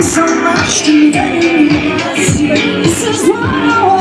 So much to me. This is what I want.